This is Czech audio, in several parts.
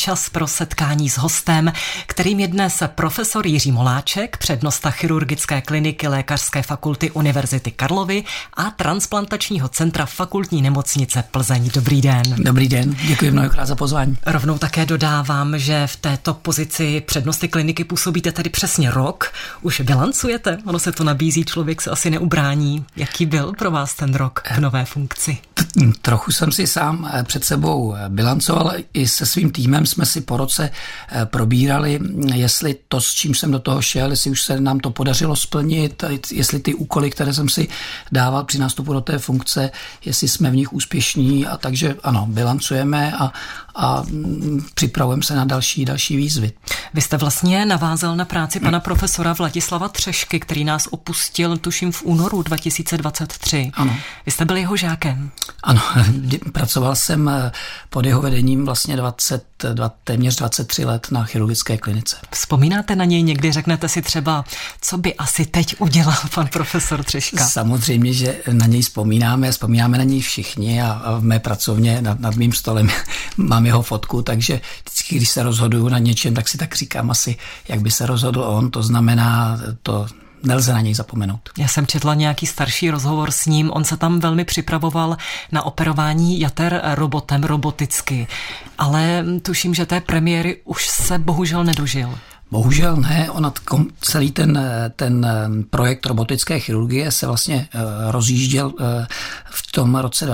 čas pro setkání s hostem, kterým je dnes profesor Jiří Moláček, přednosta chirurgické kliniky Lékařské fakulty Univerzity Karlovy a transplantačního centra Fakultní nemocnice Plzeň. Dobrý den. Dobrý den, děkuji mnohokrát za pozvání. Rovnou také dodávám, že v této pozici přednosty kliniky působíte tedy přesně rok. Už bilancujete? Ono se to nabízí, člověk se asi neubrání. Jaký byl pro vás ten rok v nové funkci? Trochu jsem si sám před sebou bilancoval. I se svým týmem jsme si po roce probírali, jestli to, s čím jsem do toho šel, jestli už se nám to podařilo splnit, jestli ty úkoly, které jsem si dával při nástupu do té funkce, jestli jsme v nich úspěšní. A takže ano, bilancujeme a připravujeme se na další výzvy. Vy jste vlastně navázal na práci pana profesora Vladislava Třešky, který nás opustil, tuším, v únoru 2023. Ano. Vy jste byl jeho žákem. Ano, pracoval jsem pod jeho vedením vlastně téměř 23 let na chirurgické klinice. Vzpomínáte na něj někdy? Řeknete si třeba, co by asi teď udělal pan profesor Třeška? Samozřejmě, že na něj vzpomínáme na něj všichni a v mé pracovně nad mým stolem mám jeho fotku, takže vždycky, když se rozhoduju na něčem, tak si tak říkám asi, jak by se rozhodl on, to znamená, to nelze na něj zapomenout. Já jsem četla nějaký starší rozhovor s ním, on se tam velmi připravoval na operování jater robotem, roboticky, ale tuším, že té premiéry už se bohužel nedožil. Bohužel ne, celý ten projekt robotické chirurgie se vlastně rozjížděl v tom roce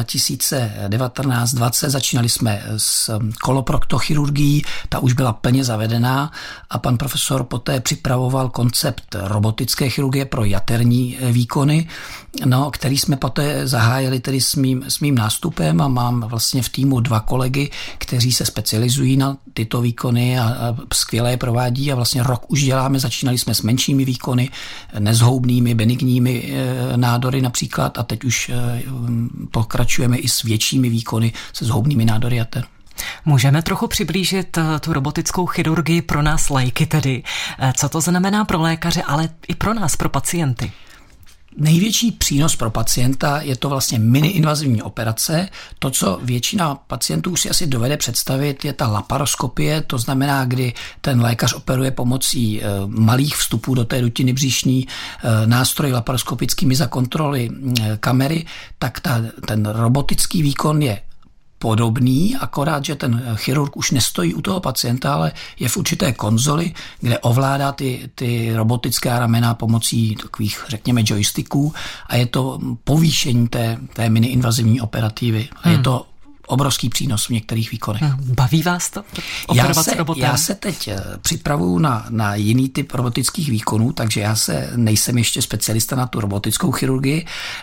2019-2020. Začínali jsme s koloproktochirurgií, ta už byla plně zavedená a pan profesor poté připravoval koncept robotické chirurgie pro jaterní výkony, který jsme poté zahájili tedy s mým nástupem a mám vlastně v týmu 2 kolegy, kteří se specializují na tyto výkony a skvěle je provádí a vlastně rok už děláme, začínali jsme s menšími výkony, nezhoubnými, benigními nádory například a teď už pokračujeme i s většími výkony se zhoubnými nádory jater. Můžeme trochu přiblížit tu robotickou chirurgii pro nás laiky tedy. Co to znamená pro lékaře, ale i pro nás, pro pacienty? Největší přínos pro pacienta je to vlastně miniinvazivní operace. To, co většina pacientů si asi dovede představit, je ta laparoskopie, to znamená, kdy ten lékař operuje pomocí malých vstupů do té dutiny břišní, nástroj laparoskopickými za kontroly kamery, tak ten robotický výkon je podobný, akorát, že ten chirurg už nestojí u toho pacienta, ale je v určité konzoli, kde ovládá ty robotické ramena pomocí takových, řekněme, joysticků a je to povýšení té miniinvazivní operativy. A je to obrovský přínos v některých výkonech. Baví vás to? Operovat s robotem? Já se teď připravuju na jiný typ robotických výkonů, takže já nejsem ještě specialista na tu robotickou chirurgii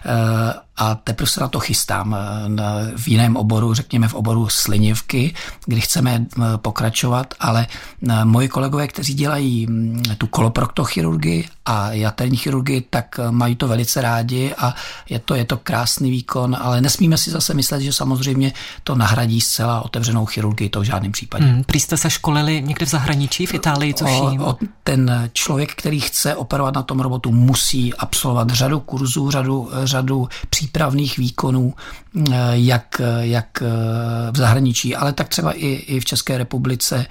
a teprve se na to chystám v jiném oboru, řekněme v oboru slinivky, kdy chceme pokračovat, ale moji kolegové, kteří dělají tu koloproktochirurgii a jaterní chirurgii, tak mají to velice rádi a je to krásný výkon, ale nesmíme si zase myslet, že samozřejmě to nahradí zcela otevřenou chirurgii, to v žádném případě. Prý jste se školili někde v zahraničí, v Itálii, tuším. Ten člověk, který chce operovat na tom robotu, musí absolvovat řadu kurzů, řadu přípravných výkonů, jak v zahraničí, ale tak třeba i v České republice,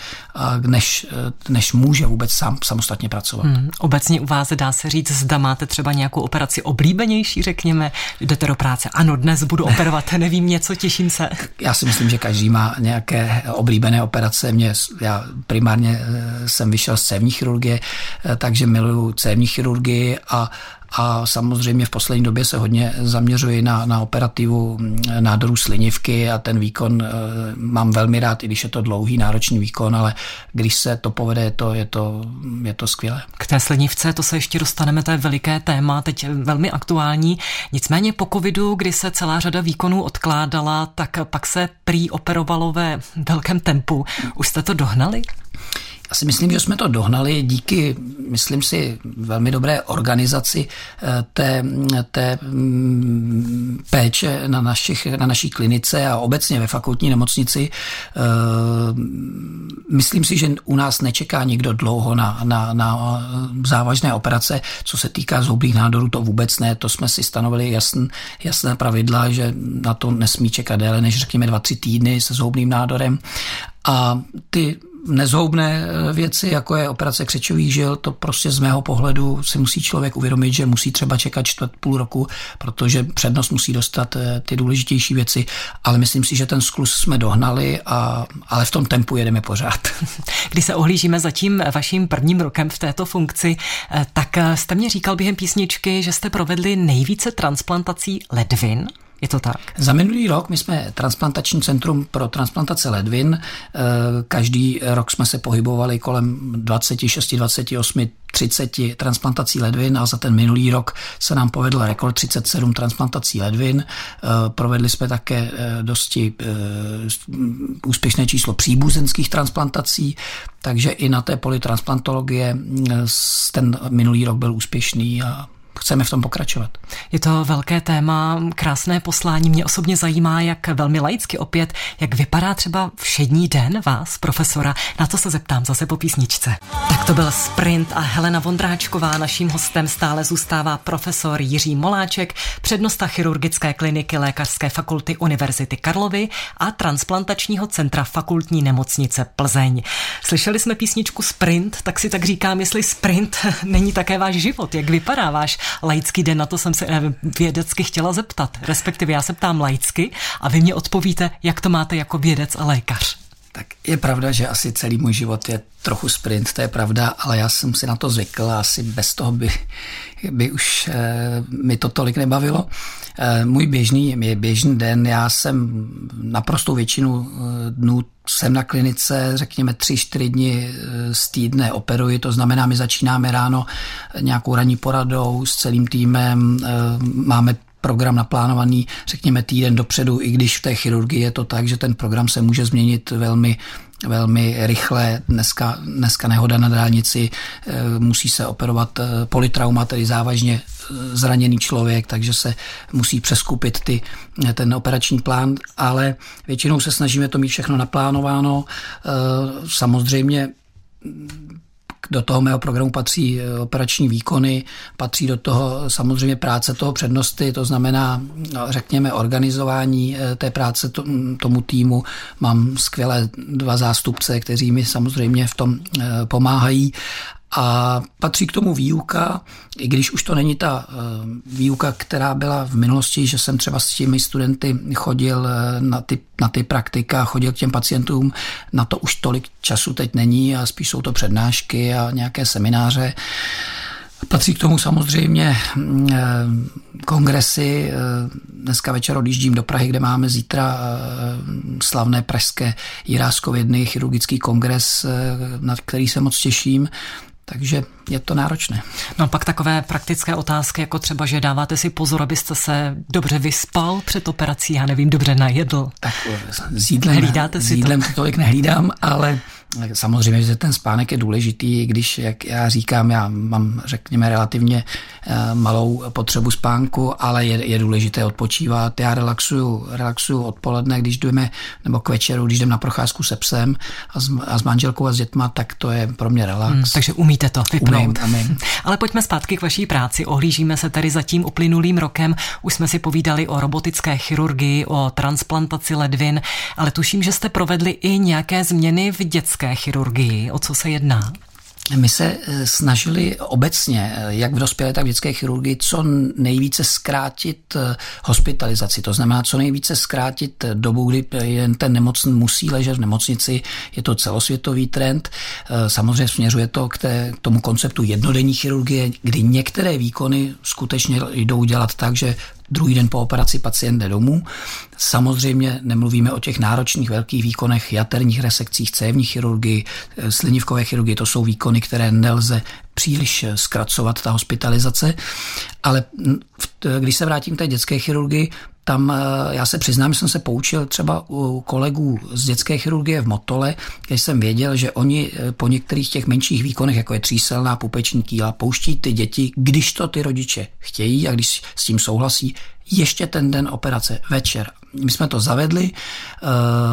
než může vůbec sám samostatně pracovat. Obecně u vás dá se říct, zda máte třeba nějakou operaci oblíbenější, řekněme, jdete do práce, ano, dnes budu operovat, nevím něco, těším se. Já si myslím, že každý má nějaké oblíbené operace. Já primárně jsem vyšel z cévní chirurgie, takže miluju cévní chirurgii a samozřejmě v poslední době se hodně zaměřuji na operativu nádorů slinivky a ten výkon mám velmi rád, i když je to dlouhý, náročný výkon, ale když se to povede, je to skvělé. K té slinivce, to se ještě dostaneme, to je veliké téma, teď velmi aktuální. Nicméně po covidu, kdy se celá řada výkonů odkládala, tak pak se prý operovalo ve velkém tempu. Už jste to dohnali? Já si myslím, že jsme to dohnali díky, myslím si, velmi dobré organizaci té péče na naší klinice a obecně ve fakultní nemocnici. myslím si, že u nás nečeká nikdo dlouho na závažné operace. Co se týká zoubních nádorů, to vůbec ne. To jsme si stanovili jasné pravidla, že na to nesmí čekat déle než řekněme 2-3 týdny se zoubným nádorem. A ty nezhoubné věci, jako je operace křečových žil, to prostě z mého pohledu si musí člověk uvědomit, že musí třeba čekat 4,5 roku, protože přednost musí dostat ty důležitější věci, ale myslím si, že ten skluz jsme dohnali, ale v tom tempu jedeme pořád. Když se ohlížíme za tím vaším prvním rokem v této funkci, tak jste mě říkal během písničky, že jste provedli nejvíce transplantací ledvin. Je to tak? Za minulý rok my jsme transplantační centrum pro transplantace ledvin. Každý rok jsme se pohybovali kolem 26, 28, 30 transplantací ledvin a za ten minulý rok se nám povedl rekord 37 transplantací ledvin. Provedli jsme také dosti úspěšné číslo příbuzenských transplantací, takže i na té poli transplantologie ten minulý rok byl úspěšný a chceme v tom pokračovat. Je to velké téma, krásné poslání. Mě osobně zajímá, jak velmi laicky opět, jak vypadá třeba všední den vás, profesora. Na to se zeptám zase po písničce. Tak to byl Sprint a Helena Vondráčková. Naším hostem stále zůstává profesor Jiří Moláček, přednosta chirurgické kliniky Lékařské fakulty Univerzity Karlovy a transplantačního centra Fakultní nemocnice Plzeň. Slyšeli jsme písničku Sprint, tak si tak říkám, jestli sprint není také váš život. Jak vypadá váš laický den? Na to jsem se vědecky chtěla zeptat. Respektive já se ptám laicky a vy mě odpovíte, jak to máte jako vědec a lékař. Tak je pravda, že asi celý můj život je trochu sprint, to je pravda, ale já jsem si na to zvykl a asi bez toho by už mi to tolik nebavilo. Můj běžný den, já jsem naprostou většinu dnů jsem na klinice, řekněme 3-4 dny z týdne operuji, to znamená, my začínáme ráno nějakou ranní poradou s celým týmem, máme program naplánovaný, řekněme týden dopředu, i když v té chirurgii je to tak, že ten program se může změnit velmi rychle. Dneska nehoda na dálnici, musí se operovat polytrauma, tedy závažně zraněný člověk, takže se musí přeskupit ten operační plán, ale většinou se snažíme to mít všechno naplánováno. Samozřejmě do toho mého programu patří operační výkony, patří do toho samozřejmě práce toho přednosty, to znamená, řekněme, organizování té práce tomu týmu. Mám skvělé 2 zástupce, kteří mi samozřejmě v tom pomáhají. A patří k tomu výuka, i když už to není ta výuka, která byla v minulosti, že jsem třeba s těmi studenty chodil na ty praktika, chodil k těm pacientům, na to už tolik času teď není a spíš jsou to přednášky a nějaké semináře. Patří k tomu samozřejmě kongresy. Dneska večer odjíždím do Prahy, kde máme zítra slavné pražské Jiráskové dny, chirurgický kongres, na který se moc těším. Takže je to náročné. No pak takové praktické otázky, jako třeba, že dáváte si pozor, abyste se dobře vyspal před operací, já nevím, dobře najedl. Tak s jídlem to tolik nehlídám, ale samozřejmě, že ten spánek je důležitý, když, jak já říkám, já mám, řekněme, relativně malou potřebu spánku, ale je důležité odpočívat. Já relaxuju odpoledne, když jdeme, nebo k večeru, když jdem na procházku se psem a s manželkou a s dětma, tak to je pro mě relax. Takže umíte to vypnout. Umím. Ale pojďme zpátky k vaší práci. Ohlížíme se tedy za tím uplynulým rokem. Už jsme si povídali o robotické chirurgii, o transplantaci ledvin, ale tuším, že jste provedli i nějaké změny v dětské chirurgii. O co se jedná? My se snažili obecně, jak v dospělé, tak v dětské chirurgii, co nejvíce zkrátit hospitalizaci. To znamená, co nejvíce zkrátit dobu, kdy ten nemocný musí ležet v nemocnici. Je to celosvětový trend. Samozřejmě směřuje to k tomu konceptu jednodenní chirurgie, kdy některé výkony skutečně jdou dělat tak, že druhý den po operaci pacient jde domů. Samozřejmě nemluvíme o těch náročných velkých výkonech, jaterních resekcích, cévní chirurgii, slinivkové chirurgii. To jsou výkony, které nelze příliš zkracovat, ta hospitalizace. Ale když se vrátím k té dětské chirurgii, tam já se přiznám, že jsem se poučil třeba u kolegů z dětské chirurgie v Motole, kde jsem věděl, že oni po některých těch menších výkonech, jako je tříselná pupeční kýla, pouští ty děti, když to ty rodiče chtějí a když s tím souhlasí, ještě ten den operace večer. My jsme to zavedli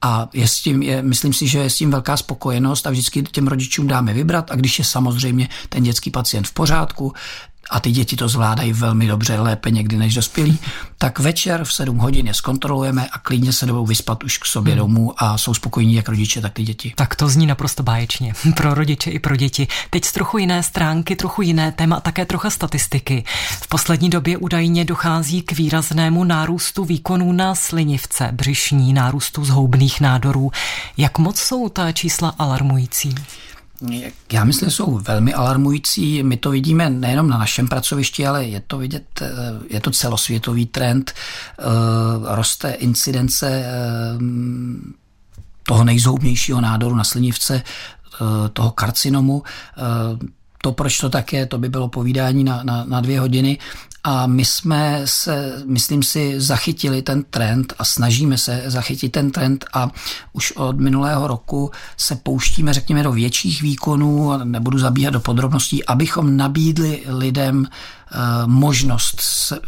A myslím si, že je s tím velká spokojenost a vždycky těm rodičům dáme vybrat a když je samozřejmě ten dětský pacient v pořádku, a ty děti to zvládají velmi dobře, lépe někdy než dospělí, tak večer v 7 hodin je zkontrolujeme a klidně se jdou vyspat už k sobě domů a jsou spokojení jak rodiče, tak ty děti. Tak to zní naprosto báječně. Pro rodiče i pro děti. Teď z trochu jiné stránky, trochu jiné téma a také trocha statistiky. V poslední době údajně dochází k výraznému nárůstu výkonů na slinivce břišní, nárůstu zhoubných nádorů. Jak moc jsou ta čísla alarmující? Já myslím, že jsou velmi alarmující. My to vidíme nejenom na našem pracovišti, ale je to vidět, je to celosvětový trend. Roste incidence toho nejzhoubnějšího nádoru na slinivce, toho karcinomu. To, proč to tak je, to by bylo povídání na 2 hodiny. A my jsme se, myslím si, zachytili ten trend a snažíme se zachytit ten trend a už od minulého roku se pouštíme, řekněme, do větších výkonů, nebudu zabíhat do podrobností, abychom nabídli lidem možnost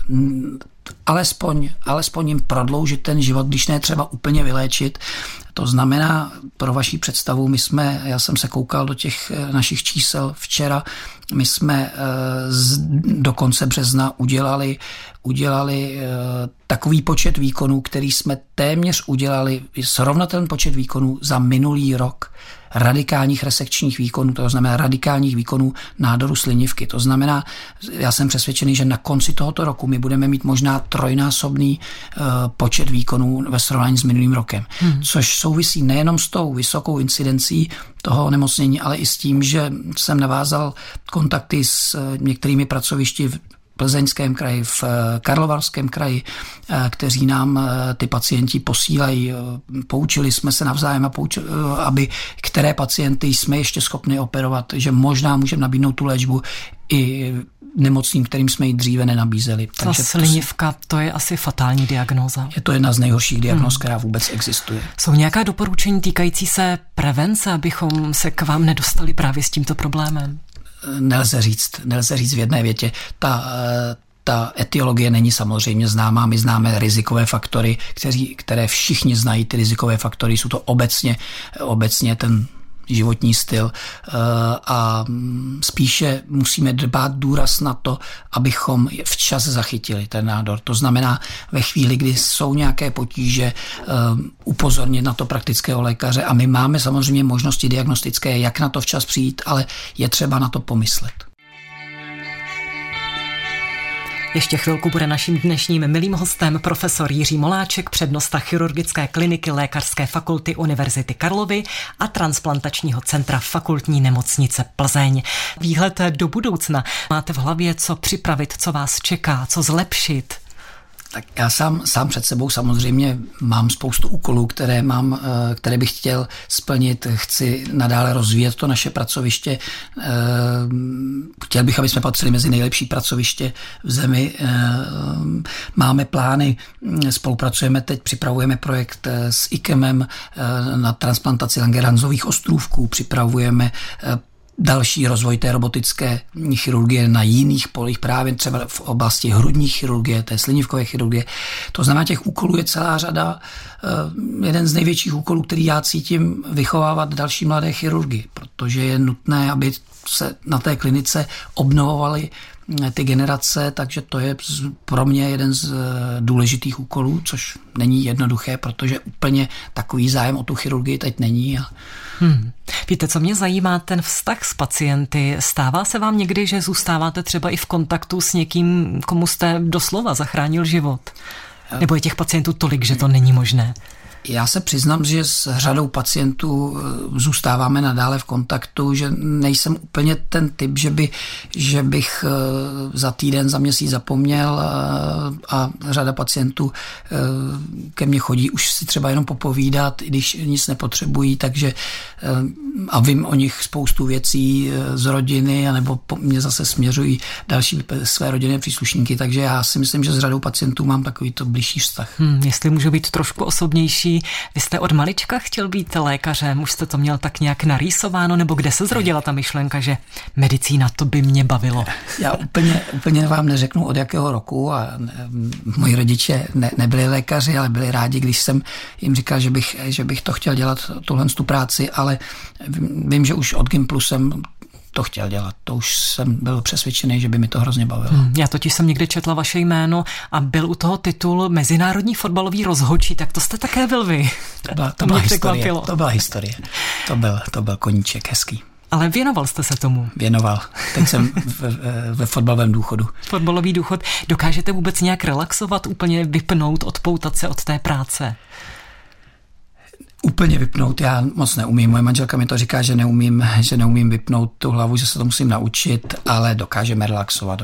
alespoň jim prodloužit ten život, když ne třeba úplně vyléčit. To znamená, pro vaši představu, já jsem se koukal do těch našich čísel včera, my jsme do konce března udělali takový počet výkonů, který jsme téměř udělali srovnatelný počet výkonů za minulý rok. Radikálních resekčních výkonů, to znamená radikálních výkonů nádoru slinivky. To znamená, já jsem přesvědčený, že na konci tohoto roku my budeme mít možná 3násobný počet výkonů ve srovnání s minulým rokem. Což souvisí nejenom s tou vysokou incidencí toho onemocnění, ale i s tím, že jsem navázal kontakty s některými pracovišti v Plzeňském kraji, v Karlovarském kraji, kteří nám ty pacienti posílají. Poučili jsme se navzájem, aby které pacienty jsme ještě schopni operovat, že možná můžeme nabídnout tu léčbu i nemocným, kterým jsme ji dříve nenabízeli. Ta slinivka, to je asi fatální diagnóza. Je to jedna z nejhorších diagnóz, která vůbec existuje. Jsou nějaká doporučení týkající se prevence, abychom se k vám nedostali právě s tímto problémem? Nelze říct v jedné větě. Ta etiologie není samozřejmě známá. My známe rizikové faktory, které všichni znají. Ty rizikové faktory jsou to obecně ten životní styl a spíše musíme dbát důraz na to, abychom včas zachytili ten nádor. To znamená, ve chvíli, kdy jsou nějaké potíže, upozornit na to praktického lékaře a my máme samozřejmě možnosti diagnostické, jak na to včas přijít, ale je třeba na to pomyslet. Ještě chvilku bude naším dnešním milým hostem profesor Jiří Moláček, přednosta chirurgické kliniky Lékařské fakulty Univerzity Karlovy a transplantačního centra Fakultní nemocnice Plzeň. Výhled do budoucna. Máte v hlavě, co připravit, co vás čeká, co zlepšit? Tak já sám před sebou samozřejmě mám spoustu úkolů, které bych chtěl splnit. Chci nadále rozvíjet to naše pracoviště. Chtěl bych, aby jsme patřili mezi nejlepší pracoviště v zemi. Máme plány, připravujeme projekt s IKEMem na transplantaci Langerhansových ostrůvků, připravujeme další rozvoj té robotické chirurgie na jiných polích, právě třeba v oblasti hrudní chirurgie, té slinivkové chirurgie. To znamená, těch úkolů je celá řada. Jeden z největších úkolů, který já cítím, vychovávat další mladé chirurgy, protože je nutné, aby se na té klinice obnovovaly ty generace, takže to je pro mě jeden z důležitých úkolů, což není jednoduché, protože úplně takový zájem o tu chirurgii teď není. Víte, co mě zajímá, ten vztah s pacienty. Stává se vám někdy, že zůstáváte třeba i v kontaktu s někým, komu jste doslova zachránil život? Nebo je těch pacientů tolik, že to není možné? Já se přiznám, že s řadou pacientů zůstáváme nadále v kontaktu, že nejsem úplně ten typ, že bych za týden, za měsíc zapomněl a řada pacientů ke mně chodí už si třeba jenom popovídat, i když nic nepotřebují, takže a vím o nich spoustu věcí z rodiny, anebo mě zase směřují další své rodinné příslušníky, takže já si myslím, že s řadou pacientů mám takovýto blížší vztah. Jestli můžu být trošku osobnější, vy jste od malička chtěl být lékařem, už jste to měl tak nějak narýsováno, nebo kde se zrodila ta myšlenka, že medicína, to by mě bavilo? Já úplně vám neřeknu od jakého roku a moji rodiče nebyli lékaři, ale byli rádi, když jsem jim říkal, že bych to chtěl dělat, tu práci, ale vím, že už od Gimplu jsem to chtěl dělat. To už jsem byl přesvědčený, že by mi to hrozně bavilo. Já totiž jsem někde četla vaše jméno a byl u toho titul Mezinárodní fotbalový rozhodčí, tak to jste také byl vy. To byla historie. To byl koníček hezký. Ale věnoval jste se tomu? Věnoval. Teď jsem ve fotbalovém důchodu. Fotbalový důchod. Dokážete vůbec nějak relaxovat, úplně vypnout, odpoutat se od té práce? Úplně vypnout já moc neumím. Moje manželka mi to říká, že neumím vypnout tu hlavu, že se to musím naučit, ale dokážeme relaxovat,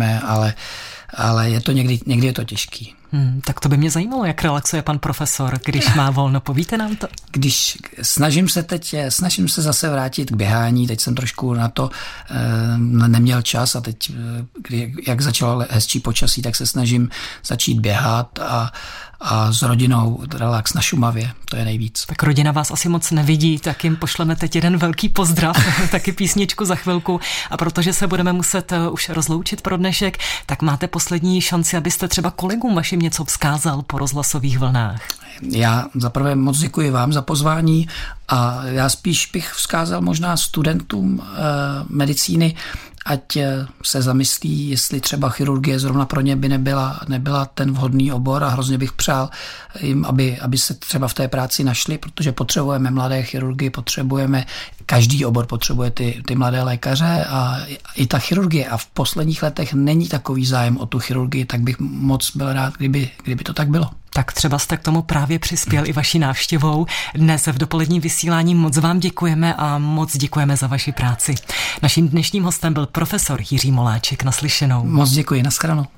ale je to někdy je to těžký. Tak to by mě zajímalo, jak relaxuje pan profesor, když má volno. Povíte nám to? Snažím se zase vrátit k běhání, teď jsem trošku na to neměl čas a teď, jak začalo hezčí počasí, tak se snažím začít běhat a s rodinou relax na Šumavě, to je nejvíc. Tak rodina vás asi moc nevidí, tak jim pošleme teď jeden velký pozdrav, taky písničku za chvilku, a protože se budeme muset už rozloučit pro dnešek, tak máte poslední šanci, abyste třeba kolegům vašim něco vzkázal po rozhlasových vlnách. Já zaprvé moc děkuji vám za pozvání a já spíš bych vzkázal možná studentům medicíny, ať se zamyslí, jestli třeba chirurgie zrovna pro ně by nebyla ten vhodný obor, a hrozně bych přál jim, aby se třeba v té práci našli, protože potřebujeme mladé chirurgy, každý obor potřebuje ty mladé lékaře a i ta chirurgie, a v posledních letech není takový zájem o tu chirurgii, tak bych moc byl rád, kdyby to tak bylo. Tak třeba jste k tomu právě přispěl i vaší návštěvou. Dnes v dopoledním vysílání moc vám děkujeme a moc děkujeme za vaši práci. Naším dnešním hostem byl profesor Jiří Moláček. Naslyšenou. Moc děkuji, nashledanou.